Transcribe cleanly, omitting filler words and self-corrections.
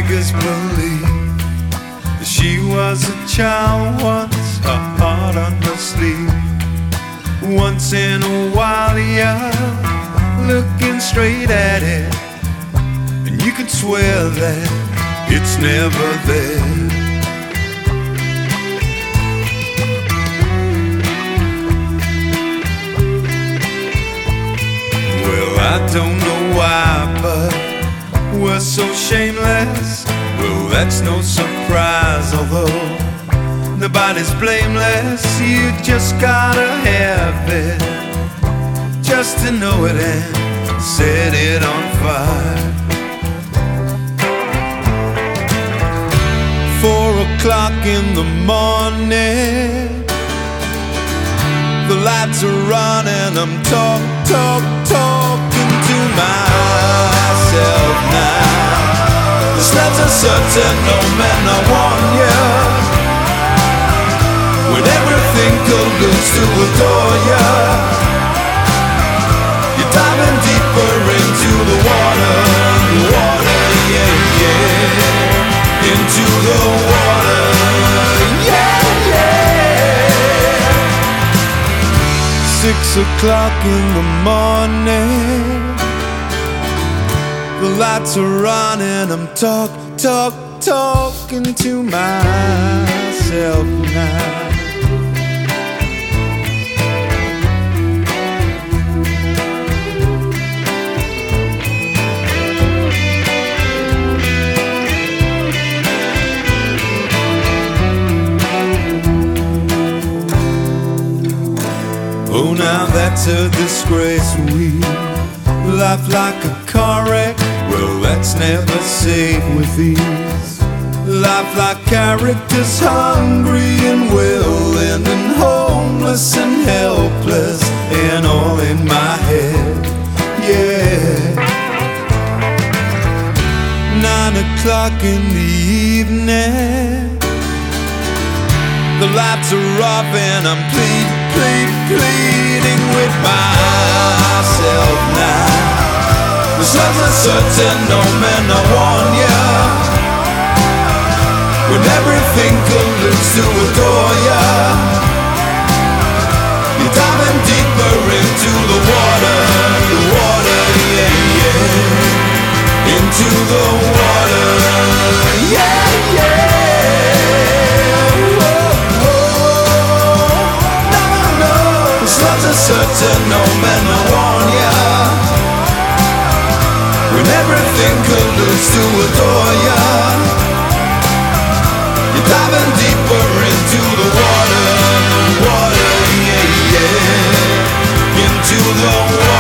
us believe that she was a child once, her heart on her sleeve. Once in a while you're looking straight at it, and you can swear that it's never there. Well, I don't know why, but we're so shameless. Well, that's no surprise, although nobody's blameless. You just gotta have it just to know it and set it on fire. 4 o'clock in the morning, the lights are on and I'm talking to myself now. The sleds are certain, no man, I warn you. When everything colludes to adore you, you're diving deeper into the water, yeah, yeah. Into the water, yeah, yeah. 6 o'clock in the morning, the lights are on and I'm talking to myself now. Oh, now that's a disgrace. We laugh like a car wreck. Well, that's never safe with ease. Life like characters hungry and willing and homeless and helpless and all in my head, yeah. 9 o'clock in the evening, the lights are off and I'm pleading with myself now. The sun's uncertain, no man, I warn ya. When everything colludes to adore ya, you're diving deeper into the water, yeah, yeah. Into the water, yeah, yeah. Whoa, whoa. No. The sun's uncertain, no man, I warn ya. When everything colludes to adore ya, you're diving deeper into the water, yeah, yeah. Into the water.